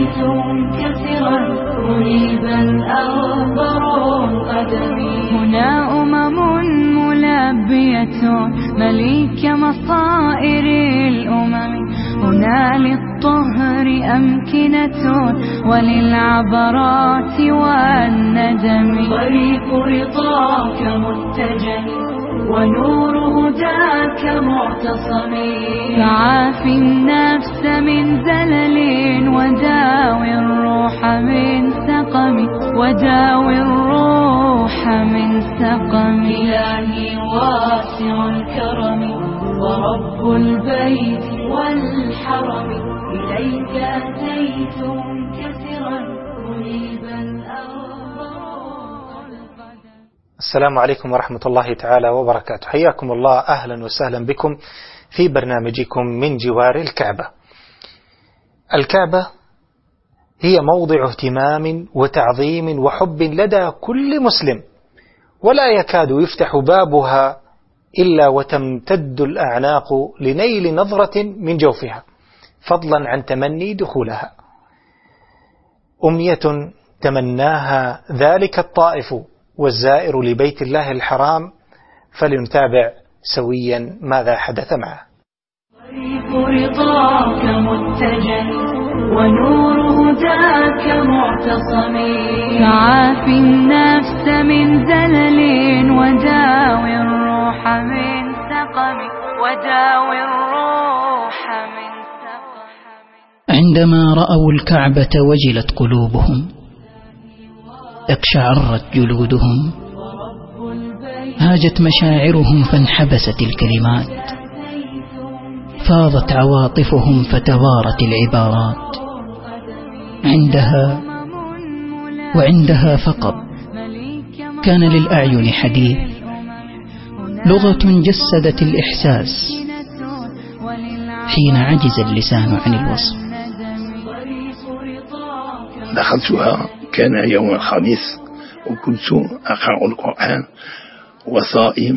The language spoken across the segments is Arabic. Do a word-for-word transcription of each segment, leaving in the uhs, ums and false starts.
أتيت منكسرا منيبا أغبر قدمي. هنا أمم ملبية مليك مصائر الأمم، هنا للطهر أمكنة وللعبرات والندم. طريق رضاك متجه ونور هداك معتصم، فعافي النفس من زلل وداوي الروح من سقم، وداوي الروح من سقم. إلهي واسع الكرم ورب البيت والحرم، إليك أتيت منكسرا منيبا أغبر القدم. السلام عليكم ورحمة الله تعالى وبركاته. حياكم الله، أهلا وسهلا بكم في برنامجكم من جوار الكعبة. الكعبة هي موضع اهتمام وتعظيم وحب لدى كل مسلم، ولا يكاد يفتح بابها إلا وتمتد الأعناق لنيل نظرة من جوفها، فضلا عن تمني دخولها. أمنية تمناها ذلك الطائف والزائر لبيت الله الحرام، فلنتابع سويا ماذا حدث معه. طريق رضاك متجه ونور هداك معتصم، فعافي النفس من زلل وداوي الروح من سقم، وداوي الروح من سقم. عندما رأوا الكعبة وجلت قلوبهم، اقشعرت جلودهم، هاجت مشاعرهم فانحبست الكلمات، فاضت عواطفهم فتوارت العبارات. عندها وعندها فقط كان للأعين حديث، لغة جسدت الإحساس حين عجز اللسان عن الوصف. دخلتها كان يوم الخميس، وكنت أقرأ القرآن وصائم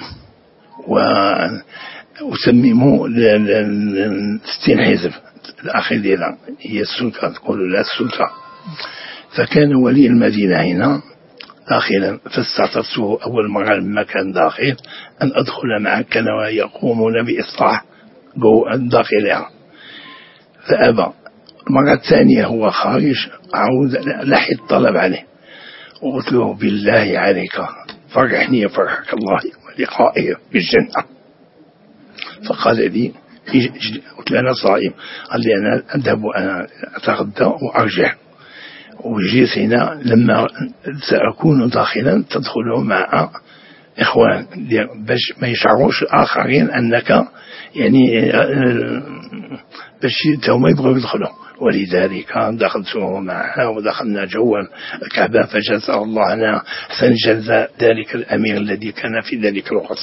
وأسممه ستين حزب. الأخير ديالها هي السلطة، تقول لها السلطة. فكان ولي المدينة هنا داخلا، فاستعطفته أول مرة لما كان داخل أن أدخل معه، كانوا يقومون بإصلاح داخلها، فأبى. المرة الثانية هو خارج عاود لحي الطلب عليه، وقلت له بالله عليك فرحني فرحك الله ولقائي بالجنة. فقال لي قلت له أنا صائم، قال لي أنا أذهب أنا أتغدى وأرجع، وجيت هنا لما سأكون داخلا تدخل مع إخوان باش ما يشعروش الآخرين أنك يعني باش هم يبغوا يدخلوا. ولذلك دخلت معها ودخلنا جوا الكعبة، فجزاه الله عنا أحسن جزاء ذلك الأمير الذي كان في ذلك الوقت.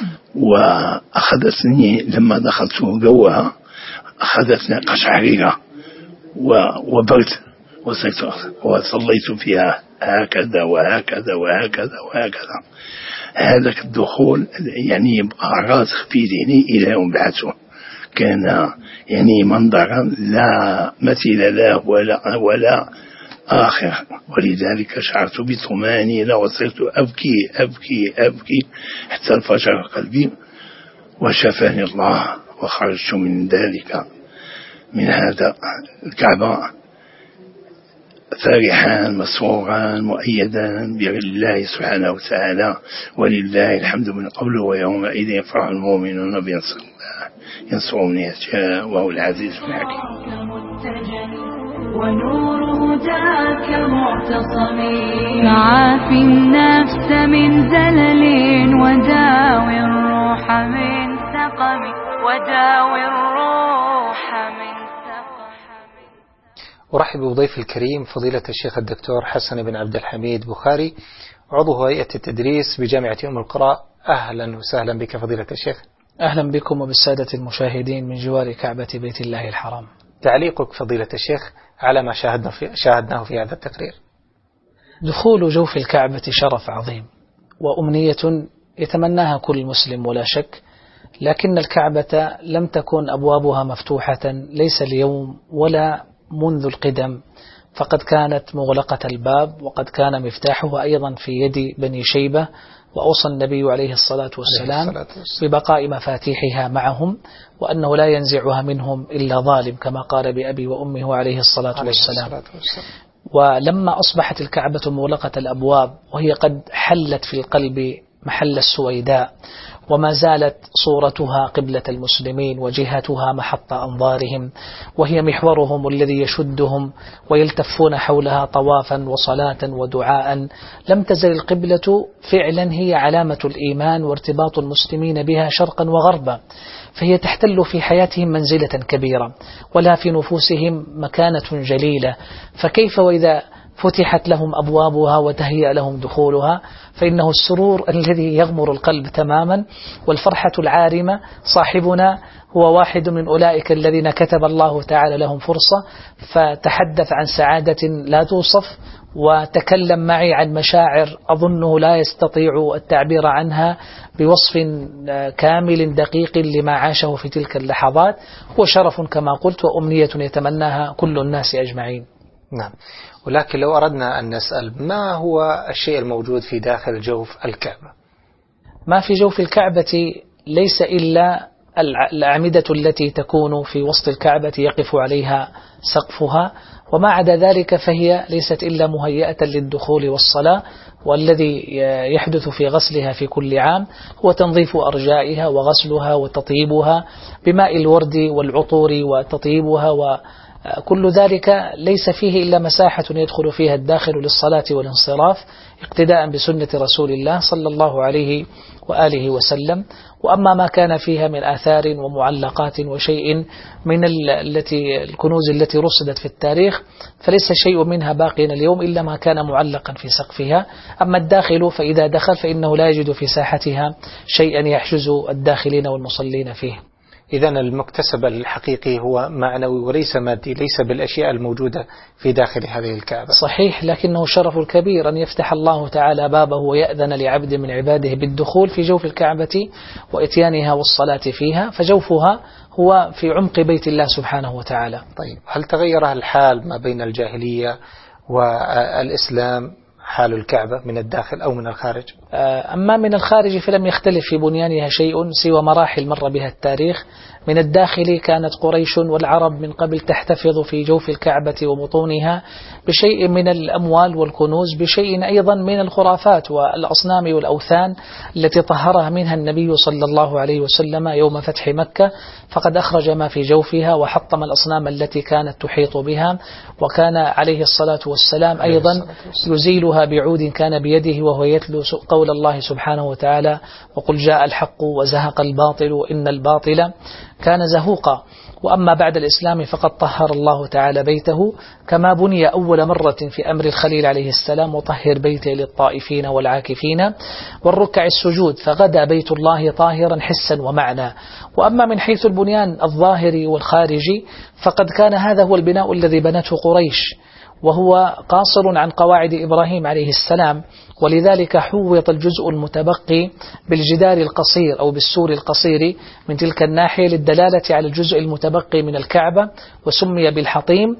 وأخذتني لما دخلت جوها أخذتني قشعريرة وبرد، وصليت فيها هكذا وهكذا وهكذا وهكذا. هذا الدخول يعني يبقى راسخ في ذهني إلى يوم بعثه. كان يعني منظرا لا مثيل له ولا ولا آخر، ولذلك شعرت بطمأنينة وصرت أبكي أبكي أبكي حتى انفجر قلبي، وشفاني الله، وخرجت من ذلك من هذا الكعبة فرحا مسرورا مؤيدا بالله سبحانه وتعالى، ولله الحمد من قبل ويومئذ يفرح المؤمنون بنصر الله ينصر من يشاء وهو العزيز الحكيم. ونور هداك معتصم، فعافي النفس من زلل وداوي الروح من سقم، وداوي الروح من سقم. أرحب بضيف الكريم فضيلة الشيخ الدكتور حسن بن عبد الحميد بخاري، عضو هيئة التدريس بجامعة أم القرى. أهلا وسهلا بك فضيلة الشيخ. أهلا بكم وبالسادة المشاهدين من جوار كعبة بيت الله الحرام. تعليقك فضيلة الشيخ على ما شاهدنا في شاهدناه في هذا التقرير. دخول جوف الكعبة شرف عظيم وأمنية يتمناها كل مسلم ولا شك، لكن الكعبة لم تكن أبوابها مفتوحة، ليس اليوم ولا منذ القدم، فقد كانت مغلقة الباب، وقد كان مفتاحها أيضا في يد بني شيبة، وأوصى النبي عليه الصلاة والسلام ببقاء مفاتيحها معهم، وأنه لا ينزعها منهم إلا ظالم، كما قال بأبي وأمه عليه الصلاة والسلام. ولما أصبحت الكعبة مغلقة الأبواب وهي قد حلت في القلب محل السويداء، وما زالت صورتها قبلة المسلمين وجهتها محط أنظارهم، وهي محورهم الذي يشدهم ويلتفون حولها طوافا وصلاة ودعاء، لم تزل القبلة فعلا هي علامة الإيمان وارتباط المسلمين بها شرقا وغربا، فهي تحتل في حياتهم منزلة كبيرة، ولها في نفوسهم مكانة جليلة. فكيف وإذا فتحت لهم أبوابها وتهيأ لهم دخولها، فإنه السرور الذي يغمر القلب تماما والفرحة العارمة. صاحبنا هو واحد من أولئك الذين كتب الله تعالى لهم فرصة، فتحدث عن سعادة لا توصف، وتكلم معي عن مشاعر أظنه لا يستطيع التعبير عنها بوصف كامل دقيق لما عاشه في تلك اللحظات. وشرف كما قلت وأمنية يتمناها كل الناس أجمعين. نعم. ولكن لو أردنا أن نسأل، ما هو الشيء الموجود في داخل جوف الكعبة؟ ما في جوف الكعبة ليس إلا الأعمدة التي تكون في وسط الكعبة يقف عليها سقفها، وما عدا ذلك فهي ليست إلا مهيئة للدخول والصلاة. والذي يحدث في غسلها في كل عام هو تنظيف أرجائها وغسلها وتطيبها بماء الورد والعطور وتطيبها، وكل ذلك ليس فيه إلا مساحة يدخل فيها الداخل للصلاة والانصراف اقتداء بسنة رسول الله صلى الله عليه وآله وسلم. وأما ما كان فيها من آثار ومعلقات وشيء من التي الكنوز التي رصدت في التاريخ، فليس شيء منها باقيا اليوم إلا ما كان معلقا في سقفها. أما الداخل فإذا دخل فإنه لا يجد في ساحتها شيئا يحجز الداخلين والمصلين فيه. إذن المكتسب الحقيقي هو معنوي وليس مادي، ليس بالأشياء الموجودة في داخل هذه الكعبة. صحيح، لكنه شرف الكبير أن يفتح الله تعالى بابه ويأذن لعبد من عباده بالدخول في جوف الكعبة وإتيانها والصلاة فيها، فجوفها هو في عمق بيت الله سبحانه وتعالى. طيب، هل تغير الحال ما بين الجاهلية والإسلام، حال الكعبة من الداخل أو من الخارج؟ أما من الخارج فلم يختلف في بنيانها شيء سوى مراحل مر بها التاريخ. من الداخل كانت قريش والعرب من قبل تحتفظ في جوف الكعبة وبطونها بشيء من الأموال والكنوز، بشيء أيضا من الخرافات والأصنام والأوثان التي طهرها منها النبي صلى الله عليه وسلم يوم فتح مكة، فقد أخرج ما في جوفها وحطم الأصنام التي كانت تحيط بها، وكان عليه الصلاة والسلام أيضا يزيلها بعود كان بيده وهو يتلو قول الله سبحانه وتعالى: وقل جاء الحق وزهق الباطل إن الباطل كان زهوقا. وأما بعد الإسلام فقد طهر الله تعالى بيته كما بني أول مرة في أمر الخليل عليه السلام: وطهر بيتي للطائفين والعاكفين والركع السجود، فغدا بيت الله طاهرا حسا ومعنى. وأما من حيث البنيان الظاهري والخارجي فقد كان هذا هو البناء الذي بنته قريش، وهو قاصر عن قواعد إبراهيم عليه السلام، ولذلك حوط الجزء المتبقي بالجدار القصير أو بالسور القصير من تلك الناحية للدلالة على الجزء المتبقي من الكعبة، وسمي بالحطيم.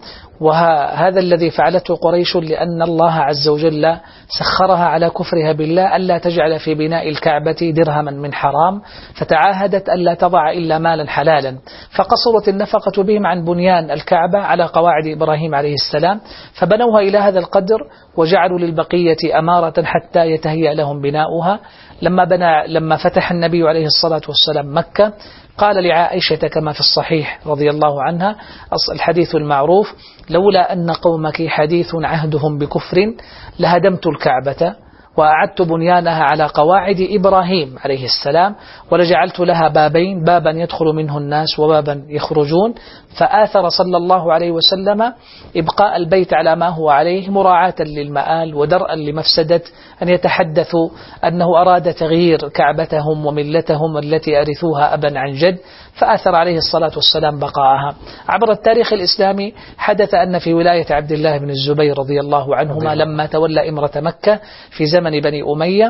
وهذا الذي فعلته قريش لأن الله عز وجل سخرها على كفرها بالله ألا تجعل في بناء الكعبة درهما من حرام، فتعاهدت ألا تضع إلا مالا حلالا، فقصرت النفقة بهم عن بنيان الكعبة على قواعد إبراهيم عليه السلام، فبنوها إلى هذا القدر وجعلوا للبقية أمارة حتى يتهيأ لهم بناؤها. لما بنى لما فتح النبي عليه الصلاة والسلام مكة قال لعائشة كما في الصحيح رضي الله عنها الحديث المعروف: لولا أن قومك حديث عهدهم بكفر لهدمت الكعبة وأعدت بنيانها على قواعد إبراهيم عليه السلام، ولجعلت لها بابين، بابا يدخل منه الناس وبابا يخرجون. فآثر صلى الله عليه وسلم إبقاء البيت على ما هو عليه مراعاة للمآل ودرءا لمفسدة أن يتحدثوا أنه أراد تغيير كعبتهم وملتهم التي أرثوها أبا عن جد، فآثر عليه الصلاة والسلام بقاءها. عبر التاريخ الإسلامي حدث أن في ولاية عبد الله بن الزبير رضي الله عنهما لما تولى إمرة مكة في زمن بني أمية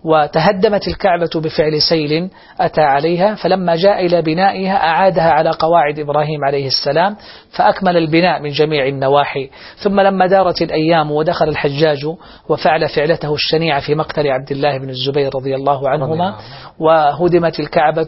وتهدمت الكعبة بفعل سيل أتى عليها، فلما جاء إلى بنائها أعادها على قواعد إبراهيم عليه السلام فأكمل البناء من جميع النواحي. ثم لما دارت الأيام ودخل الحجاج وفعل فعلته الشنيعة في مقتل عبد الله بن الزبير رضي الله عنهما وهدمت الكعبة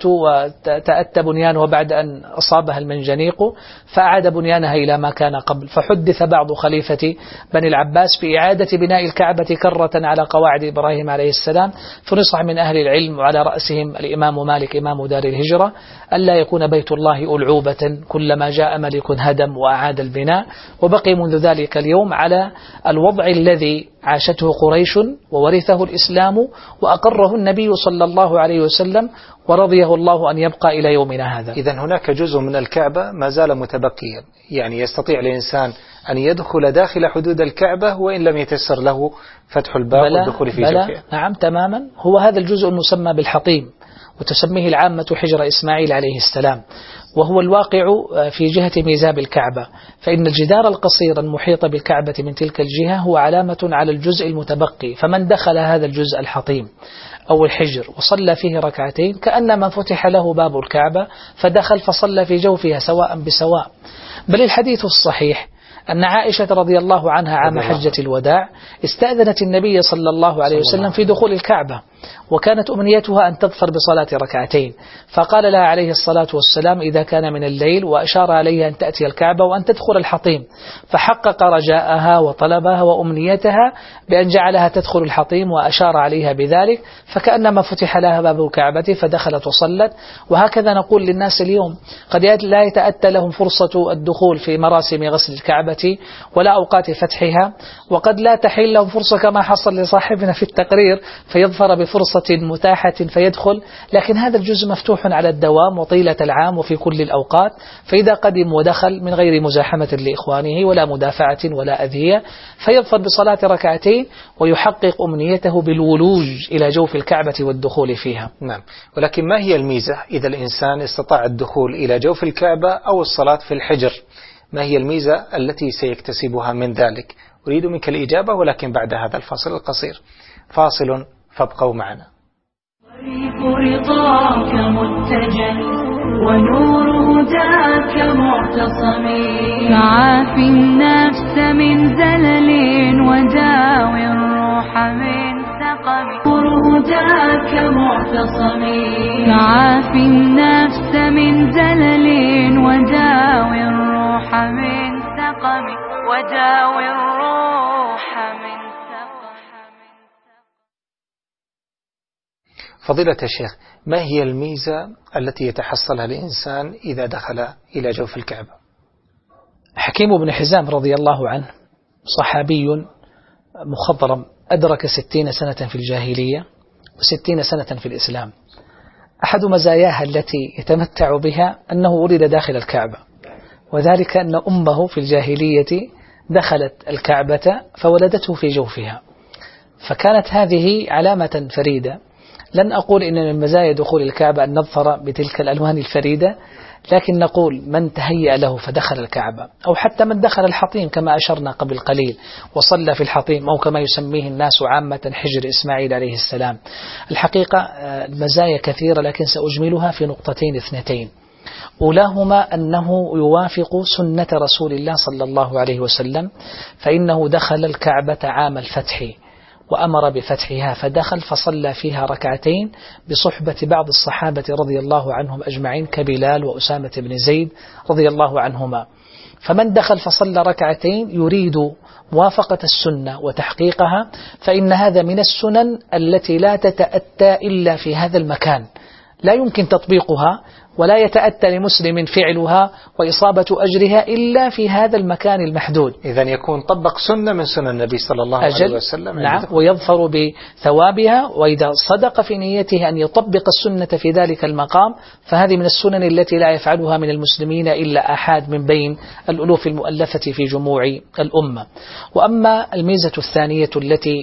وتأتى بنيانها بعد أن أصابها المنجنيق فأعاد بنيانها إلى ما كان قبل. فحدث بعض خليفة بني العباس بإعادة بناء الكعبة كرة على قواعد إبراهيم عليه السلام، فنصح من أهل العلم وعلى رأسهم الإمام مالك إمام دار الهجرة ألا يكون بيت الله ألعوبة كلما جاء ملك هدم وأعاد البناء، وبقي منذ ذلك اليوم على الوضع الذي عاشته قريش وورثه الإسلام وأقره النبي صلى الله عليه وسلم ورضيه الله أن يبقى إلى يومنا هذا. إذن هناك جزء من الكعبة ما زال متبقيا، يعني يستطيع الإنسان أن يدخل داخل حدود الكعبة وإن لم يتيسر له فتح الباب والدخول في جوفها. نعم تماما، هو هذا الجزء المسمى بالحطيم وتسميه العامة حجر إسماعيل عليه السلام، وهو الواقع في جهة ميزاب الكعبة، فإن الجدار القصير المحيط بالكعبة من تلك الجهة هو علامة على الجزء المتبقي، فمن دخل هذا الجزء الحطيم أو الحجر وصلى فيه ركعتين كأنما فتح له باب الكعبة فدخل فصلى في جوفها سواء بسواء. بل الحديث الصحيح أن عائشة رضي الله عنها عام حجة الوداع استأذنت النبي صلى الله عليه وسلم في دخول الكعبة، وكانت أمنيتها أن تظفر بصلاة ركعتين، فقال لها عليه الصلاة والسلام إذا كان من الليل، وأشار عليها أن تأتي الكعبة وأن تدخل الحطيم، فحقق رجاءها وطلبها وأمنيتها بأن جعلها تدخل الحطيم وأشار عليها بذلك، فكأنما فتح لها باب الكعبة فدخلت وصلت. وهكذا نقول للناس اليوم قد لا يتأتى لهم فرصة الدخول في مراسم غسل الكعبة ولا أوقات فتحها، وقد لا تحل لهم فرصة كما حصل لصاحبنا في التقرير فيظفر بفرصة متاحة فيدخل، لكن هذا الجزء مفتوح على الدوام وطيلة العام وفي كل الأوقات، فإذا قدم ودخل من غير مزاحمة لإخوانه ولا مدافعة ولا أذية فيظفر بصلاة ركعتين ويحقق أمنيته بالولوج إلى جوف الكعبة والدخول فيها. نعم، ولكن ما هي الميزة إذا الإنسان استطاع الدخول إلى جوف الكعبة أو الصلاة في الحجر؟ ما هي الميزة التي سيكتسبها من ذلك؟ أريد منك الإجابة ولكن بعد هذا الفاصل القصير. فاصل فابقوا معنا. طريق رضاك متجه ونور هداك معتصم، فعاف النفس من زلل وداوي الروح من سقم. نور هداك معتصم، فعاف النفس من زلل وداوي الروح من سقم، وداوي الروح من فضيلة الشيخ، ما هي الميزة التي يتحصلها الإنسان إذا دخل إلى جوف الكعبة؟ حكيم بن حزام رضي الله عنه صحابي مخضرم أدرك ستين سنة في الجاهلية وستين سنة في الإسلام. أحد مزاياها التي يتمتع بها أنه ولد داخل الكعبة، وذلك أن أمه في الجاهلية دخلت الكعبة فولدته في جوفها، فكانت هذه علامة فريدة. لن أقول إن من مزايا دخول الكعبة أن نظفر بتلك الألوان الفريدة، لكن نقول من تهيأ له فدخل الكعبة، أو حتى من دخل الحطيم كما أشرنا قبل قليل وصلى في الحطيم، أو كما يسميه الناس عامة حجر إسماعيل عليه السلام. الحقيقة المزايا كثيرة لكن سأجملها في نقطتين اثنتين. أولاهما أنه يوافق سنة رسول الله صلى الله عليه وسلم، فإنه دخل الكعبة عام الفتح وأمر بفتحها، فدخل فصلى فيها ركعتين بصحبة بعض الصحابة رضي الله عنهم أجمعين كبلال وأسامة بن زيد رضي الله عنهما. فمن دخل فصلى ركعتين يريد موافقة السنة وتحقيقها، فإن هذا من السنن التي لا تتأتى إلا في هذا المكان، لا يمكن تطبيقها ولا يتأتى لمسلم فعلها وإصابة أجرها إلا في هذا المكان المحدود. إذن يكون طبق سنة من سنة النبي صلى الله عليه وسلم. نعم، ويظفر بثوابها، وإذا صدق في نيته أن يطبق السنة في ذلك المقام فهذه من السنن التي لا يفعلها من المسلمين إلا أحد من بين الألوف المؤلفة في جموع الأمة. وأما الميزة الثانية التي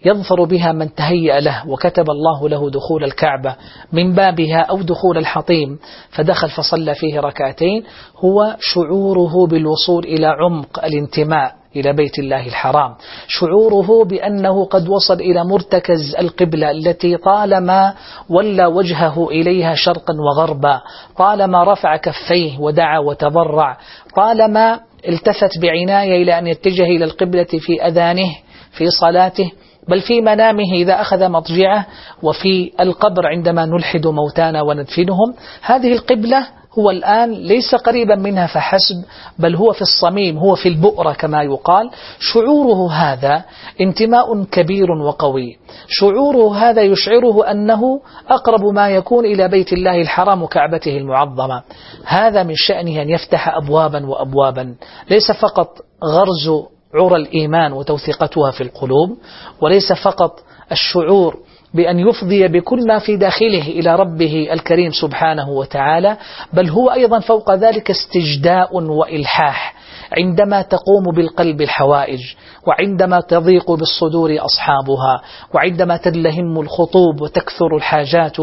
يظفر بها من تهيأ له وكتب الله له دخول الكعبة من بابها أو دخول الحطيم فدخل فصلى فيه ركعتين، هو شعوره بالوصول إلى عمق الانتماء إلى بيت الله الحرام، شعوره بأنه قد وصل إلى مرتكز القبلة التي طالما ولى وجهه إليها شرقا وغربا، طالما رفع كفيه ودعا وتضرع، طالما التفت بعناية إلى أن يتجه إلى القبلة في أذانه في صلاته، بل في منامه إذا أخذ مضجعه، وفي القبر عندما نلحد موتانا وندفنهم. هذه القبلة هو الآن ليس قريبا منها فحسب، بل هو في الصميم، هو في البؤرة كما يقال. شعوره هذا انتماء كبير وقوي، شعوره هذا يشعره أنه أقرب ما يكون إلى بيت الله الحرام وكعبته المعظمة. هذا من شأنه أن يفتح أبوابا وأبوابا، ليس فقط غرز عرى الإيمان وتوثيقتها في القلوب، وليس فقط الشعور بأن يفضي بكل ما في داخله إلى ربه الكريم سبحانه وتعالى، بل هو أيضا فوق ذلك استجداء وإلحاح عندما تقوم بالقلب الحوائج، وعندما تضيق بالصدور أصحابها، وعندما تلهم الخطوب وتكثر الحاجات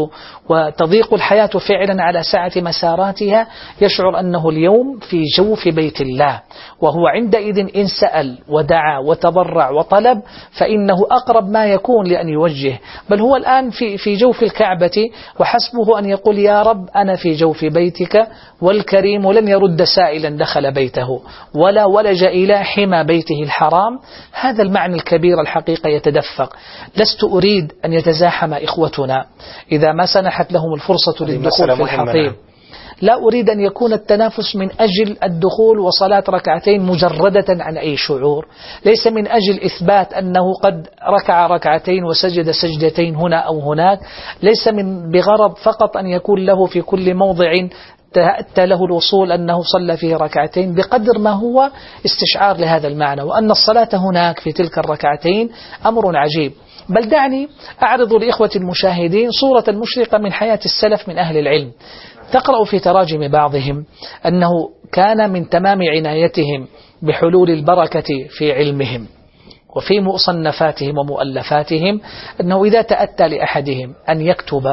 وتضيق الحياة فعلا على سعة مساراتها، يشعر أنه اليوم في جوف بيت الله، وهو عندئذ إن سأل ودعا وتضرع وطلب فإنه أقرب ما يكون لأن يوجه. بل هو الآن في في جوف الكعبة، وحسبه أن يقول يا رب أنا في جوف بيتك، والكريم لن يرد سائلا دخل بيته ولا ولج إلى حمى بيته الحرام. هذا المعنى الكبير الحقيقة يتدفق. لست أريد أن يتزاحم إخوتنا إذا ما سنحت لهم الفرصة للدخول في الحطيم، لا أريد أن يكون التنافس من أجل الدخول وصلاة ركعتين مجردة عن أي شعور، ليس من أجل إثبات أنه قد ركع ركعتين وسجد سجدتين هنا أو هناك، ليس من بغرض فقط أن يكون له في كل موضع تأتى له الوصول أنه صلى فيه ركعتين، بقدر ما هو استشعار لهذا المعنى، وأن الصلاة هناك في تلك الركعتين أمر عجيب. بل دعني أعرض لإخوة المشاهدين صورة مشرقة من حياة السلف من أهل العلم. تقرأ في تراجم بعضهم أنه كان من تمام عنايتهم بحلول البركة في علمهم وفي مصنفاتهم ومؤلفاتهم أنه إذا تأتى لأحدهم أن يكتب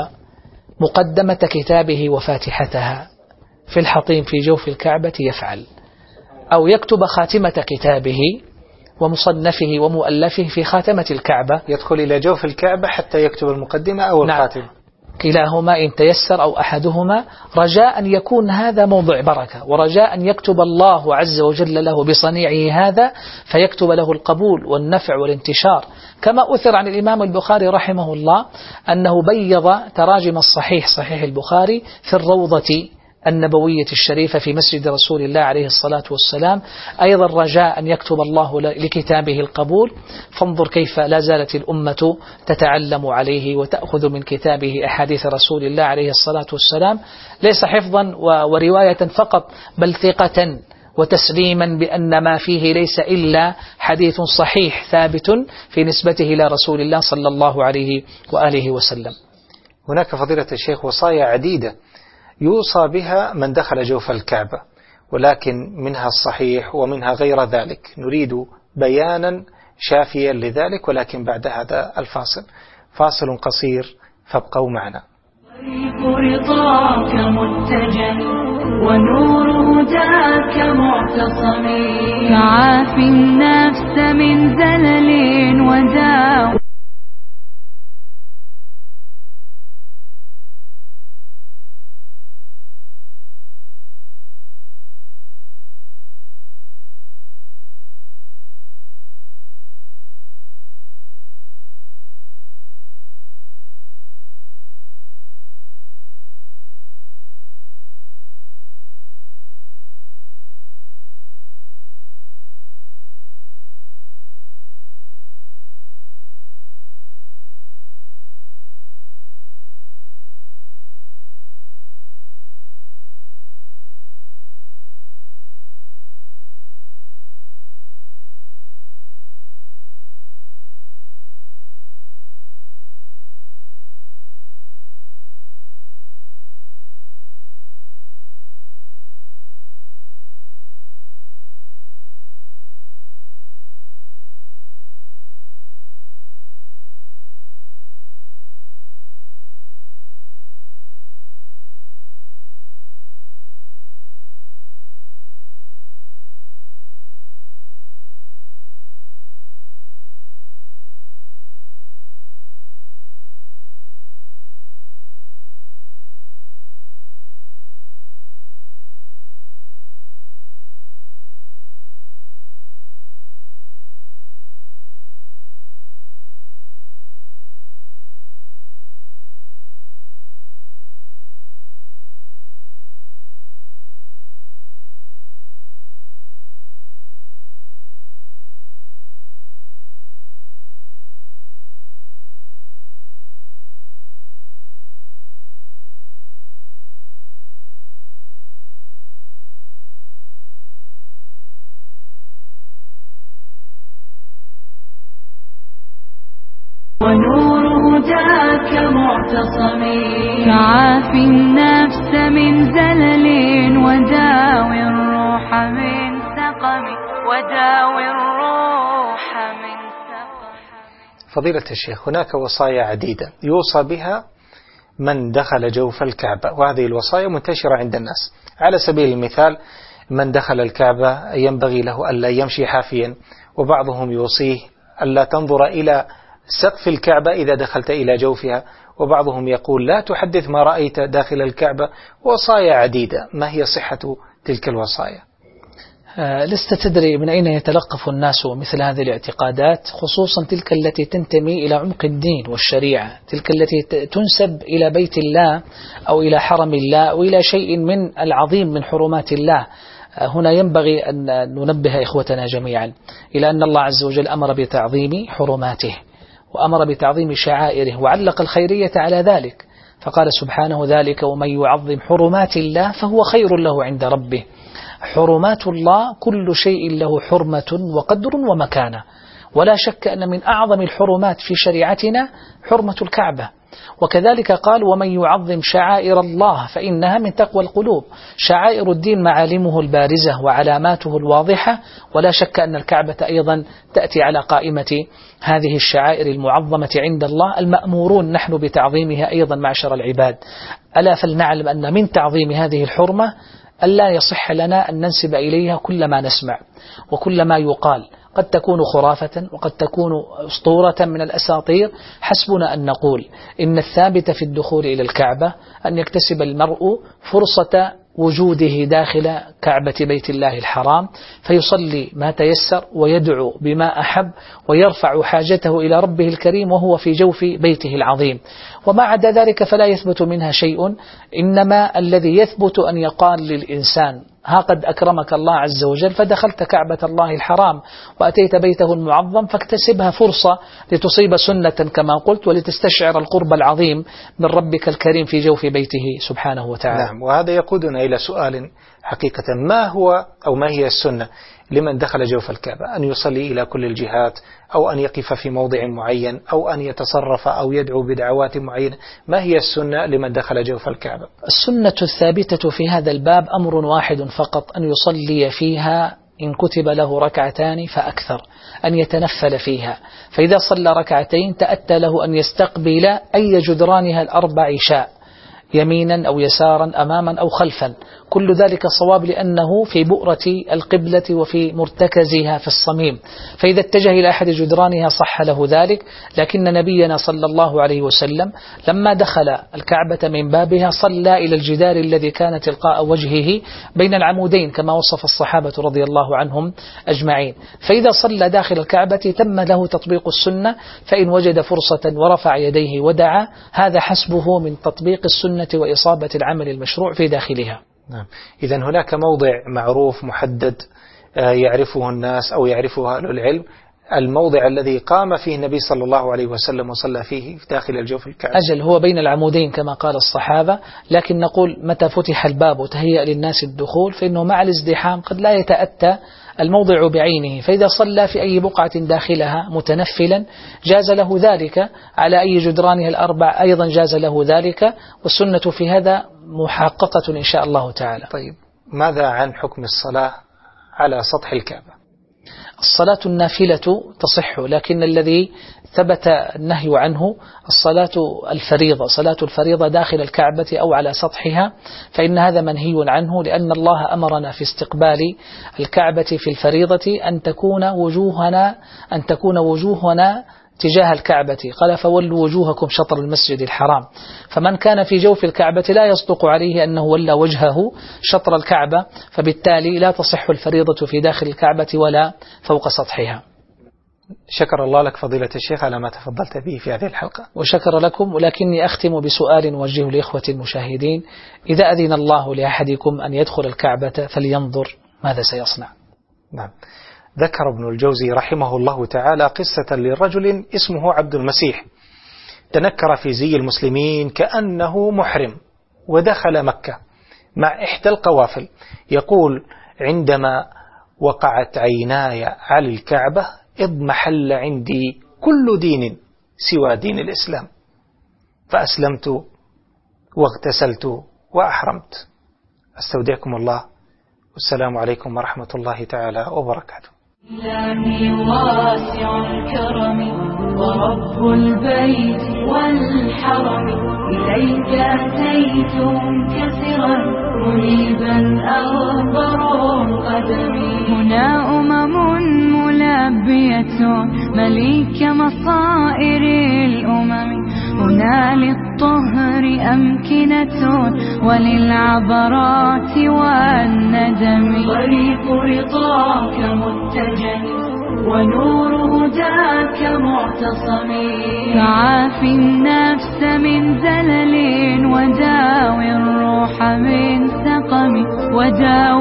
مقدمة كتابه وفاتحتها في الحطيم في جوف الكعبة يفعل، أو يكتب خاتمة كتابه ومصنفه ومؤلفه في خاتمة الكعبة، يدخل إلى جوف الكعبة حتى يكتب المقدمة أو الخاتمة. نعم. كلاهما إن تيسر أو أحدهما، رجاء أن يكون هذا موضع بركة، ورجاء أن يكتب الله عز وجل له بصنيعه هذا فيكتب له القبول والنفع والانتشار. كما أثر عن الإمام البخاري رحمه الله أنه بيض تراجم الصحيح صحيح البخاري في الروضة النبوية الشريفة في مسجد رسول الله عليه الصلاة والسلام، أيضا رجاء أن يكتب الله لكتابه القبول. فانظر كيف لا زالت الأمة تتعلم عليه وتأخذ من كتابه أحاديث رسول الله عليه الصلاة والسلام، ليس حفظا ورواية فقط، بل ثقة وتسليما بأن ما فيه ليس إلا حديث صحيح ثابت في نسبته إلى رسول الله صلى الله عليه وآله وسلم. هناك فضيلة الشيخ وصايا عديدة يوصى بها من دخل جوف الكعبة، ولكن منها الصحيح ومنها غير ذلك، نريد بيانا شافيا لذلك، ولكن بعد هذا الفاصل، فاصل قصير فابقوا معنا. رضاك متجن ونور هداك معتصم، يعافي النفس من زلل وداء. ونور هداك معتصم كعافي النفس من زلل وداوي الروح من سقم وداوي الروح من سقم. فضيلة الشيخ، هناك وصايا عديدة يوصى بها من دخل جوف الكعبة، وهذه الوصايا منتشرة عند الناس. على سبيل المثال، من دخل الكعبة ينبغي له ألا يمشي حافيا، وبعضهم يوصيه ألا تنظر إلى سقف الكعبة إذا دخلت إلى جوفها، وبعضهم يقول لا تحدث ما رأيت داخل الكعبة. وصايا عديدة، ما هي صحة تلك الوصايا؟ لست تدري من أين يتلقف الناس مثل هذه الاعتقادات، خصوصا تلك التي تنتمي إلى عمق الدين والشريعة، تلك التي تنسب إلى بيت الله أو إلى حرم الله أو إلى شيء من العظيم من حرمات الله. هنا ينبغي أن ننبه إخوتنا جميعا إلى أن الله عز وجل أمر بتعظيم حرماته وأمر بتعظيم شعائره، وعلق الخيرية على ذلك، فقال سبحانه: ذلك ومن يعظم حرمات الله فهو خير له عند ربه. حرمات الله كل شيء له حرمة وقدر ومكانة، ولا شك أن من أعظم الحرمات في شريعتنا حرمة الكعبة. وكذلك قال: ومن يعظم شعائر الله فإنها من تقوى القلوب. شعائر الدين معالمه البارزة وعلاماته الواضحة، ولا شك أن الكعبة أيضا تأتي على قائمة هذه الشعائر المعظمة عند الله، المأمورون نحن بتعظيمها أيضا معشر العباد. ألا فلنعلم أن من تعظيم هذه الحرمة ألا يصح لنا أن ننسب إليها كل ما نسمع وكل ما يقال، قد تكون خرافة وقد تكون أسطورة من الأساطير. حسبنا أن نقول إن الثابت في الدخول إلى الكعبة أن يكتسب المرء فرصة وجوده داخل كعبة بيت الله الحرام، فيصلي ما تيسر ويدعو بما أحب ويرفع حاجته إلى ربه الكريم وهو في جوف بيته العظيم. وما عدا ذلك فلا يثبت منها شيء، إنما الذي يثبت أن يقال للإنسان: ها قد أكرمك الله عز وجل فدخلت كعبة الله الحرام وأتيت بيته المعظم، فاكتسبها فرصة لتصيب سنة كما قلت، ولتستشعر القرب العظيم من ربك الكريم في جوف بيته سبحانه وتعالى. نعم، وهذا يقودنا إلى سؤال حقيقة: ما هو أو ما هي السنة لمن دخل جوف الكعبة؟ أن يصلي إلى كل الجهات، أو أن يقف في موضع معين، أو أن يتصرف أو يدعو بدعوات معينة؟ ما هي السنة لمن دخل جوف الكعبة؟ السنة الثابتة في هذا الباب أمر واحد فقط: أن يصلي فيها إن كتب له ركعتان فأكثر، أن يتنفل فيها. فإذا صلى ركعتين تأتى له أن يستقبل أي جدرانها الأربع شاء، يمينا أو يسارا، أماما أو خلفا، كل ذلك صواب لأنه في بؤرة القبلة وفي مرتكزها في الصميم، فإذا اتجه إلى أحد جدرانها صح له ذلك. لكن نبينا صلى الله عليه وسلم لما دخل الكعبة من بابها صلى إلى الجدار الذي كان تلقاء وجهه بين العمودين كما وصف الصحابة رضي الله عنهم أجمعين. فإذا صلى داخل الكعبة تم له تطبيق السنة، فإن وجد فرصة ورفع يديه ودعا هذا حسبه من تطبيق السنة وإصابة العمل المشروع في داخلها. نعم. إذن هناك موضع معروف محدد يعرفه الناس أو يعرفه أهل العلم، الموضع الذي قام فيه النبي صلى الله عليه وسلم وصلى فيه داخل الجوف الكعبة. أجل، هو بين العمودين كما قال الصحابة، لكن نقول متى فتح الباب وتهيأ للناس الدخول فإنه مع الازدحام قد لا يتأتى الموضع بعينه، فإذا صلى في أي بقعة داخلها متنفلا جاز له ذلك، على أي جدرانها الأربع أيضا جاز له ذلك، والسنة في هذا محققة إن شاء الله تعالى. طيب، ماذا عن حكم الصلاة على سطح الكعبة؟ الصلاة النافلة تصح، لكن الذي ثبت النهي عنه الصلاة الفريضة، صلاة الفريضة داخل الكعبة أو على سطحها، فإن هذا منهي عنه، لأن الله أمرنا في استقبال الكعبة في الفريضة أن تكون وجوهنا أن تكون وجوهنا تجاه الكعبة، قال: فولوا وجوهكم شطر المسجد الحرام. فمن كان في جوف الكعبة لا يصدق عليه أنه ولى وجهه شطر الكعبة، فبالتالي لا تصح الفريضة في داخل الكعبة ولا فوق سطحها. شكر الله لك فضيلة الشيخ على ما تفضلت به في هذه الحلقة. وشكر لكم، ولكني أختم بسؤال نوجهه لإخوة المشاهدين: إذا أذن الله لأحدكم أن يدخل الكعبة فلينظر ماذا سيصنع؟ نعم. ذكر ابن الجوزي رحمه الله تعالى قصة لرجل اسمه عبد المسيح، تنكر في زي المسلمين كأنه محرم ودخل مكة مع إحدى القوافل. يقول: عندما وقعت عيناي على الكعبة اضمحل عندي كل دين سوى دين الإسلام، فأسلمت واغتسلت وأحرمت. أستودعكم الله، والسلام عليكم ورحمة الله تعالى وبركاته. إلهي واسع الكرم ورب البيت والحرم، إليك أتيت منكسرا منيبا أغبر قدمي. هنا أمم ملبية مليك مصائر الأمم، هنا للطهر أمكنة وللعبرات والندم. طريق رضاك متجه ونور هداك معتصم، فعافي النفس من زلل وداوي الروح من سقم، وداوي